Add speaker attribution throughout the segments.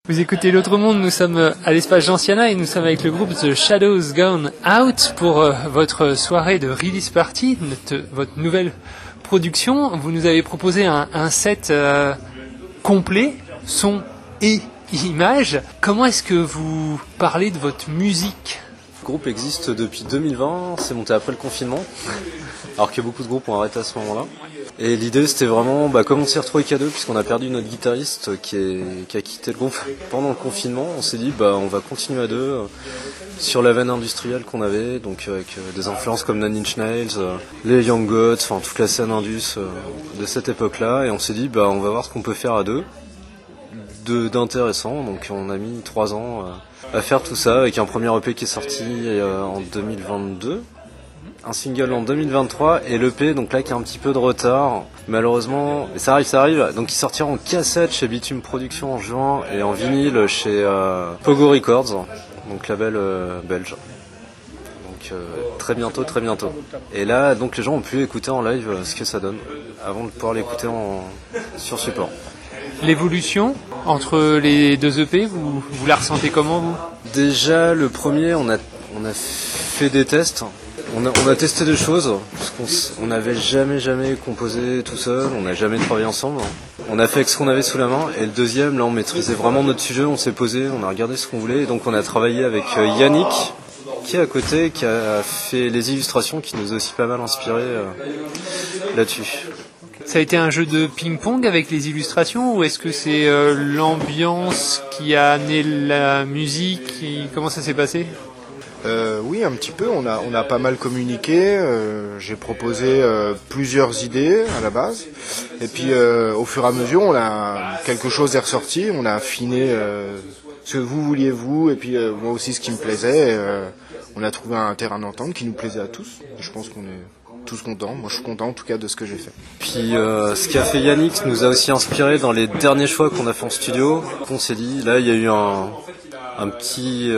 Speaker 1: Vous écoutez L'Autre Monde, nous sommes à l'espace Gentiana et nous sommes avec le groupe The Shadows Gone Out pour votre soirée de release party, votre nouvelle production. Vous nous avez proposé un set complet, son et images. Comment est-ce que vous parlez de votre musique ?
Speaker 2: Le groupe existe depuis 2020, c'est monté après le confinement, alors que beaucoup de groupes ont arrêté à ce moment-là. Et l'idée c'était vraiment, comme on s'est retrouvé qu'à deux, puisqu'on a perdu notre guitariste qui a quitté le groupe pendant le confinement, on s'est dit on va continuer à deux sur la veine industrielle qu'on avait, donc avec des influences comme Nine Inch Nails, les Young Gods, enfin toute la scène indus de cette époque-là, et on s'est dit on va voir ce qu'on peut faire à deux d'intéressant. Donc on a mis 3 ans à faire tout ça, avec un premier EP qui est sorti en 2022, un single en 2023 et l'EP donc là qui a un petit peu de retard malheureusement, mais ça arrive, donc il sortira en cassette chez Bitume Productions en juin et en vinyle chez Pogo Records, donc label belge. Donc très bientôt. Et là donc les gens ont pu écouter en live ce que ça donne avant de pouvoir l'écouter sur support.
Speaker 1: L'évolution entre les deux EP, vous la ressentez comment, vous ?
Speaker 2: Déjà, le premier, on a fait des tests. On a testé des choses, parce qu'on n'avait jamais composé tout seul, on n'a jamais travaillé ensemble. On a fait avec ce qu'on avait sous la main. Et le deuxième, là, on maîtrisait vraiment notre sujet, on s'est posé, on a regardé ce qu'on voulait. Et donc, on a travaillé avec Yannick, qui est à côté, qui a fait les illustrations, qui nous a aussi pas mal inspiré là-dessus.
Speaker 1: Ça a été un jeu de ping-pong avec les illustrations, ou est-ce que c'est l'ambiance qui a amené la musique ? Comment ça s'est passé ?
Speaker 3: Oui, un petit peu. On a pas mal communiqué. J'ai proposé plusieurs idées à la base. Et puis, au fur et à mesure, quelque chose est ressorti. On a affiné ce que vous vouliez, vous, et puis moi aussi ce qui me plaisait. On a trouvé un terrain d'entente qui nous plaisait à tous. Je pense qu'on est tous contents. Moi, je suis content en tout cas de ce que j'ai fait.
Speaker 2: Puis ce qu'a fait Yannick nous a aussi inspiré dans les derniers choix qu'on a fait en studio. On s'est dit, là, il y a eu un petit,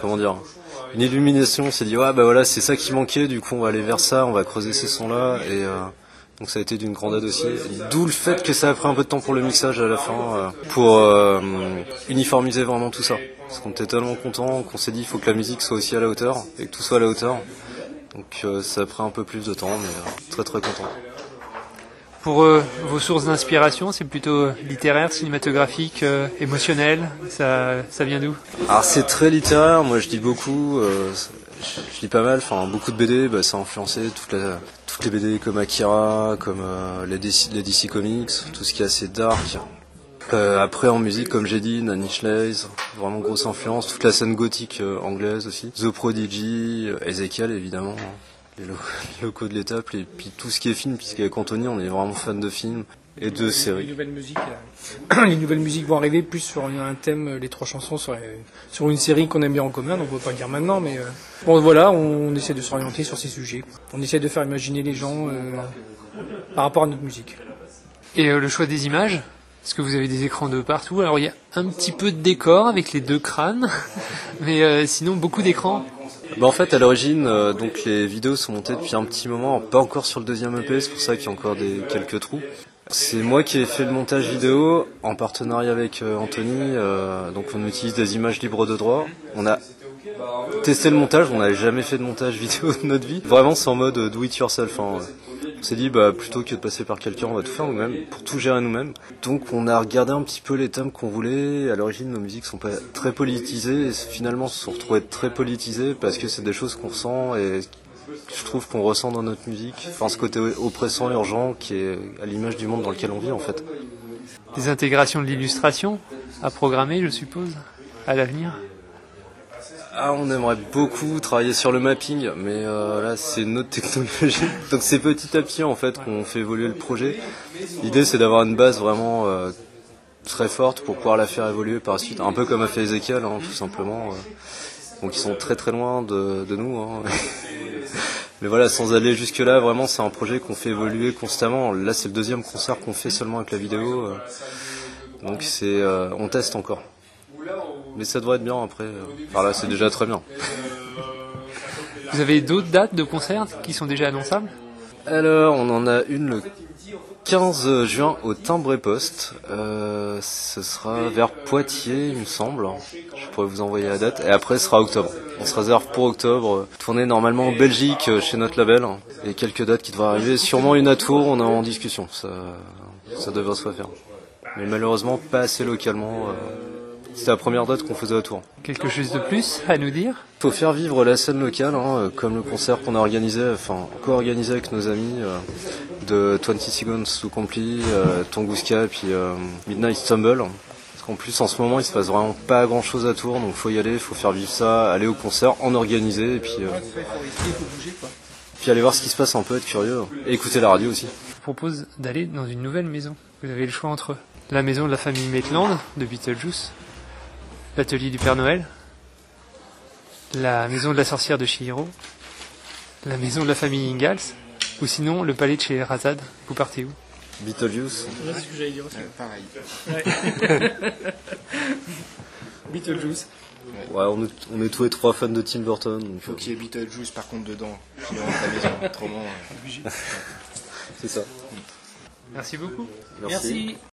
Speaker 2: une illumination. On s'est dit, voilà, c'est ça qui manquait. Du coup, on va aller vers ça, on va creuser ces sons-là. Et donc ça a été d'une grande aide aussi. D'où le fait que ça a pris un peu de temps pour le mixage à la fin, pour uniformiser vraiment tout ça. Parce qu'on était tellement contents qu'on s'est dit, il faut que la musique soit aussi à la hauteur et que tout soit à la hauteur. Donc ça a pris un peu plus de temps, mais très content.
Speaker 1: Pour vos sources d'inspiration, c'est plutôt littéraire, cinématographique, émotionnel, ça vient d'où ?
Speaker 2: Alors c'est très littéraire, moi je lis beaucoup, je lis pas mal, beaucoup de BD, ça a influencé toutes les BD comme Akira, comme les DC Comics, tout ce qui est assez dark. Après en musique, comme j'ai dit, Nine Inch Nails, vraiment grosse influence, toute la scène gothique anglaise aussi, The Prodigy, Ezekiel évidemment, les locaux de l'étape, et puis tout ce qui est film, puisqu'avec Anthony on est vraiment fan de films et de séries.
Speaker 4: Les nouvelles musiques vont arriver plus sur un thème, les 3 chansons sur une série qu'on aime bien en commun, donc on ne peut pas le dire maintenant, mais on essaie de s'orienter sur ces sujets. On essaie de faire imaginer les gens par rapport à notre musique.
Speaker 1: Et le choix des images ? Parce que vous avez des écrans de partout. Alors il y a un petit peu de décor avec les 2 crânes, mais sinon beaucoup d'écrans.
Speaker 2: En fait, à l'origine, donc les vidéos sont montées depuis un petit moment, pas encore sur le deuxième EP, c'est pour ça qu'il y a encore quelques trous. C'est moi qui ai fait le montage vidéo en partenariat avec Anthony, donc on utilise des images libres de droit. On a testé le montage, on n'avait jamais fait de montage vidéo de notre vie. Vraiment c'est en mode do it yourself. On s'est dit plutôt que de passer par quelqu'un, on va tout faire nous-mêmes, pour tout gérer nous-mêmes. Donc on a regardé un petit peu les thèmes qu'on voulait. À l'origine nos musiques sont pas très politisées, et finalement se sont retrouvées très politisées parce que c'est des choses qu'on ressent et je trouve qu'on ressent dans notre musique. Ce côté oppressant, urgent, qui est à l'image du monde dans lequel on vit en fait.
Speaker 1: Des intégrations de l'illustration à programmer, je suppose, à l'avenir ?
Speaker 2: On aimerait beaucoup travailler sur le mapping, mais là c'est une autre technologie. Donc c'est petit à petit en fait qu'on fait évoluer le projet. L'idée c'est d'avoir une base vraiment très forte pour pouvoir la faire évoluer par la suite, un peu comme a fait Ezekiel, tout simplement. Donc ils sont très loin de nous. Mais voilà, sans aller jusque là, vraiment c'est un projet qu'on fait évoluer constamment. Là c'est le 2e concert qu'on fait seulement avec la vidéo. Donc on teste encore. Mais ça devrait être bien après. Là, c'est déjà très bien. Vous
Speaker 1: avez d'autres dates de concerts qui sont déjà annonçables ?
Speaker 2: Alors, on en a une le 15 juin au Timbre et Poste. Ce sera vers Poitiers, il me semble. Je pourrais vous envoyer la date. Et après, ce sera octobre. On se réserve pour octobre. Tournée normalement en Belgique chez notre label. Et quelques dates qui devraient arriver. Sûrement une à Tours, on est en discussion. Ça devrait se faire. Mais malheureusement, pas assez localement. C'était la première date qu'on faisait à Tours.
Speaker 1: Quelque chose de plus à nous dire?
Speaker 2: Faut faire vivre la scène locale, comme le concert qu'on a organisé, co-organisé avec nos amis de 20 Seconds to Comply, Tunguska et puis Midnight Stumble. Parce qu'en plus en ce moment il se passe vraiment pas grand chose à Tours, donc faut y aller, faut faire vivre ça, aller au concert, en organiser et puis aller voir ce qui se passe, un peu, être curieux et écouter la radio aussi.
Speaker 1: Je vous propose d'aller dans une nouvelle maison. Vous avez le choix entre la maison de la famille Maitland de Beetlejuice, l'atelier du Père Noël, la maison de la sorcière de Chihiro, la maison de la famille Ingalls, ou sinon le palais de chez Razad. Vous partez où?
Speaker 2: Beetlejuice.
Speaker 4: C'est ce que j'allais dire aussi.
Speaker 3: Pareil.
Speaker 4: Beetlejuice.
Speaker 2: Ouais, on est tous les trois fans de Tim Burton. Donc,
Speaker 3: Faut qu'il y ait Beetlejuice par contre dedans. Qui rentre à la maison. Autrement.
Speaker 2: c'est ça.
Speaker 1: Merci beaucoup.
Speaker 2: Merci.